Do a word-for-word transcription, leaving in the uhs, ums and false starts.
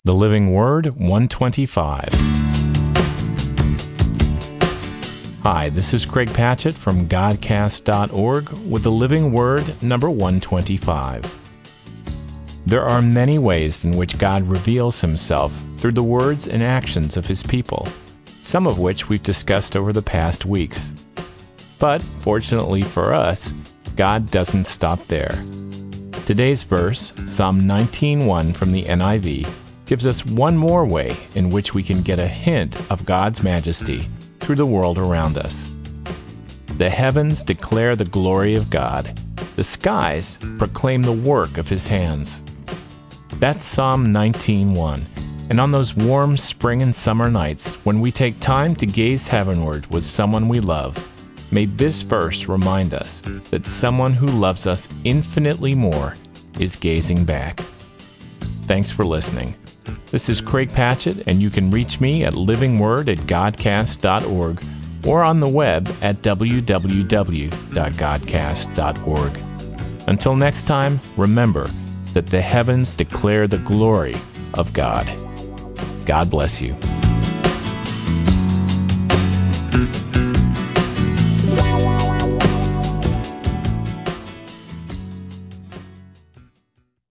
The Living Word, one twenty-five. Hi, this is Craig Patchett from Godcast dot org with the Living Word number one twenty-five. There are many ways in which God reveals Himself through the words and actions of His people, some of which we've discussed over the past weeks. But, fortunately for us, God doesn't stop there. Today's verse, Psalm nineteen one from the N I V, gives us one more way in which we can get a hint of God's majesty through the world around us. The heavens declare the glory of God. The skies proclaim the work of His hands. That's Psalm nineteen one. And on those warm spring and summer nights when we take time to gaze heavenward with someone we love, may this verse remind us that someone who loves us infinitely more is gazing back. Thanks for listening. This is Craig Patchett, and you can reach me at living word at godcast dot org or on the web at w w w dot godcast dot org. Until next time, remember that the heavens declare the glory of God. God bless you.